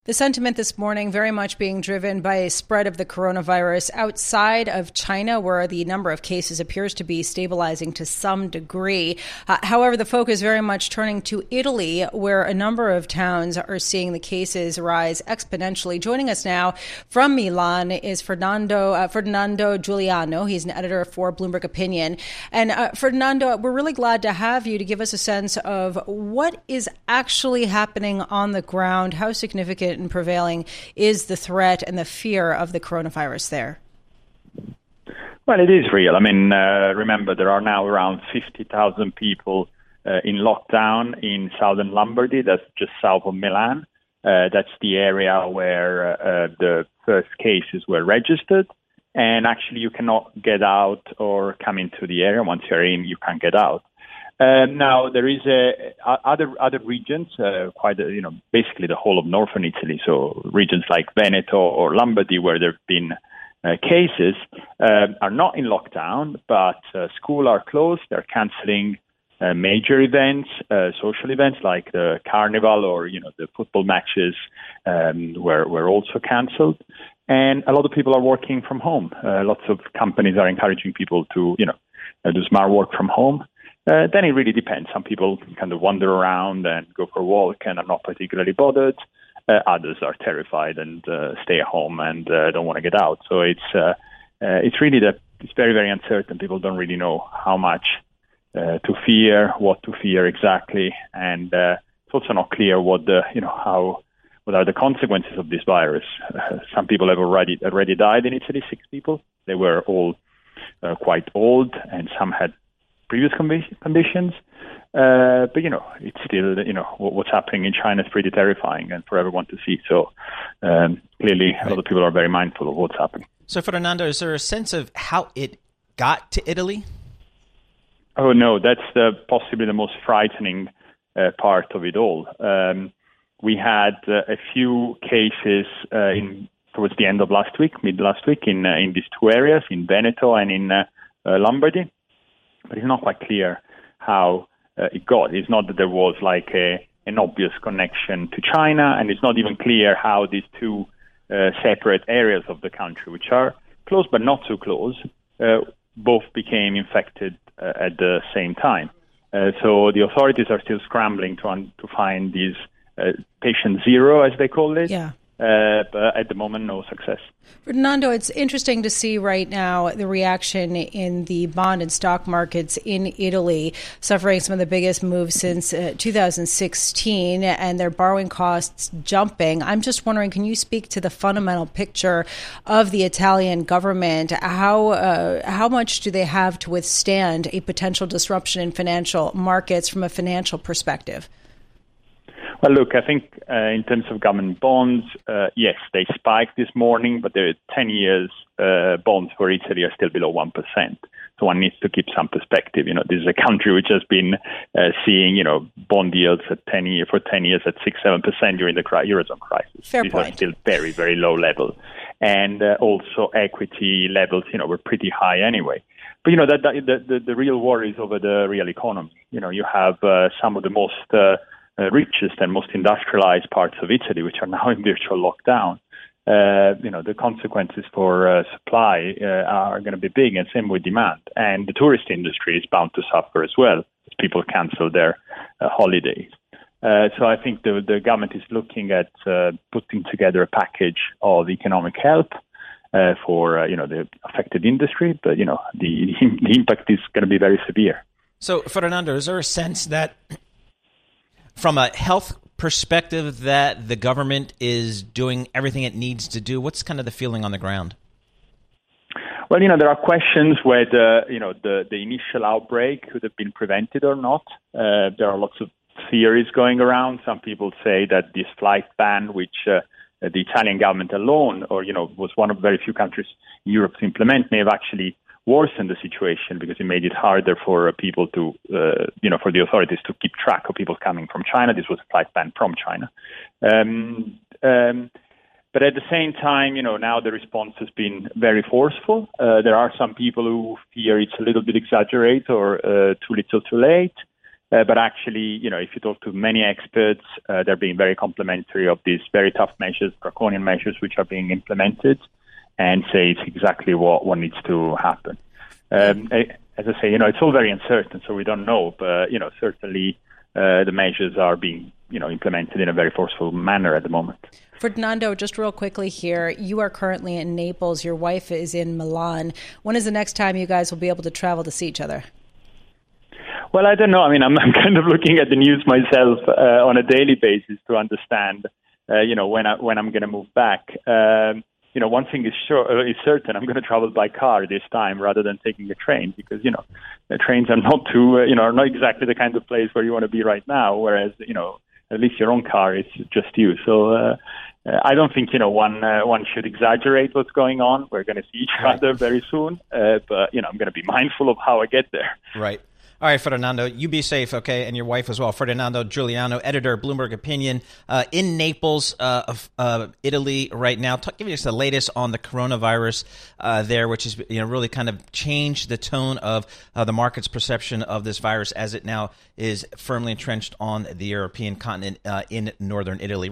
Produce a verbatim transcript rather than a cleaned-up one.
The sentiment this morning very much being driven by a spread of the coronavirus outside of China, where the number of cases appears to be stabilizing to some degree. Uh, however, the focus very much turning to Italy, where a number of towns are seeing the cases rise exponentially. Joining us now from Milan is Fernando uh, Ferdinando Giuliano. He's an editor for Bloomberg Opinion. And uh, Fernando, we're really glad to have you to give us a sense of what is actually happening on the ground, how significant and prevailing is the threat and the fear of the coronavirus there? Well, it is real. I mean, uh, remember, there are now around fifty thousand people uh, in lockdown in southern Lombardy. That's just south of Milan. Uh, that's the area where uh, the first cases were registered. And actually, you cannot get out or come into the area. Once you're in, you can't get out. Uh, now there is a, uh, other other regions, uh, quite a, you know, basically the whole of northern Italy. So regions like Veneto or Lombardy, where there have been uh, cases, uh, are not in lockdown, but uh, schools are closed. They're cancelling uh, major events, uh, social events like the carnival or you know the football matches um, were were also cancelled. And a lot of people are working from home. Uh, lots of companies are encouraging people to you know uh, do smart work from home. Uh, then it really depends. Some people kind of wander around and go for a walk and are not particularly bothered. Uh, others are terrified and uh, stay at home and uh, don't want to get out. So it's uh, uh, it's really that it's very, very uncertain. People don't really know how much uh, to fear, what to fear exactly, and uh, it's also not clear what the you know how what are the consequences of this virus. Uh, some people have already already died in Italy. Six people. They were all uh, quite old, and some had previous conditions, uh, but you know it's still you know what's happening in China is pretty terrifying and for everyone to see. So um, clearly, a lot of people are very mindful of what's happening. So, Fernando, is there a sense of how it got to Italy? Oh no, that's the, possibly the most frightening uh, part of it all. Um, we had uh, a few cases uh, in towards the end of last week, mid last week, in uh, in these two areas, in Veneto and in uh, uh, Lombardy. But it's not quite clear how uh, it got. It's not that there was like a, an obvious connection to China, and it's not even clear how these two uh, separate areas of the country, which are close but not so close, uh, both became infected uh, at the same time. Uh, so the authorities are still scrambling to un- to find these uh, patient zero, as they call it. Yeah. Uh, but at the moment, no success. Fernando, it's interesting to see right now the reaction in the bond and stock markets in Italy, suffering some of the biggest moves since uh, two thousand sixteen, and their borrowing costs jumping. I'm just wondering, can you speak to the fundamental picture of the Italian government? How uh, how much do they have to withstand a potential disruption in financial markets from a financial perspective? Well, look, I think uh, in terms of government bonds, uh, yes, they spiked this morning, but the ten years uh, bonds for Italy are still below one percent. So one needs to keep some perspective. You know, this is a country which has been uh, seeing, you know, bond yields at ten year for ten years at six, seven percent during the Eurozone crisis. Fair These point. are still very, very low levels. And uh, also equity levels, you know, were pretty high anyway. But, you know, that, that, the, the, the real worry is over the real economy. You know, you have uh, some of the most uh, Uh, richest and most industrialized parts of Italy, which are now in virtual lockdown. Uh, you know, the consequences for uh, supply uh, are going to be big, and same with demand. And the tourist industry is bound to suffer as well as people cancel their uh, holidays. Uh, so I think the, the government is looking at uh, putting together a package of economic help uh, for uh, you know the affected industry, but you know the, the impact is going to be very severe. So, Fernando, is there a sense that from a health perspective that the government is doing everything it needs to do? What's kind of the feeling on the ground? Well, you know, there are questions whether, you know, the, the initial outbreak could have been prevented or not. Uh, there are lots of theories going around. Some people say that this flight ban, which uh, the Italian government alone, or, you know, was one of very few countries in Europe to implement, may have actually worsened the situation because it made it harder for people to, uh, you know, for the authorities to keep track of people coming from China. This was a flight ban from China. Um, um, but at the same time, you know, now the response has been very forceful. Uh, there are some people who fear it's a little bit exaggerated or uh, too little too late. Uh, but actually, you know, if you talk to many experts, uh, they're being very complimentary of these very tough measures, draconian measures, which are being implemented, and say it's exactly what, what needs to happen. Um, as I say, you know, it's all very uncertain, so we don't know. But, you know, certainly uh, the measures are being, you know, implemented in a very forceful manner at the moment. Ferdinando, just real quickly here, you are currently in Naples. Your wife is in Milan. When is the next time you guys will be able to travel to see each other? Well, I don't know. I mean, I'm, I'm kind of looking at the news myself uh, on a daily basis to understand, uh, you know, when, I, when I'm going to move back. Um, you know, one thing is sure uh, is certain. I'm going to travel by car this time rather than taking a train because, you know, the trains are not too, uh, you know, are not exactly the kind of place where you want to be right now. Whereas, you know, at least your own car is just you. So uh, I don't think, you know, one uh, one should exaggerate what's going on. We're going to see each right. other very soon. Uh, but, you know, I'm going to be mindful of how I get there. Right. All right, Ferdinando, you be safe, okay, and your wife as well. Ferdinando Giuliano, editor, Bloomberg Opinion, uh, in Naples, uh, of, uh, Italy right now. Talk, give us the latest on the coronavirus uh, there, which has you know really kind of changed the tone of uh, the market's perception of this virus as it now is firmly entrenched on the European continent uh, in northern Italy.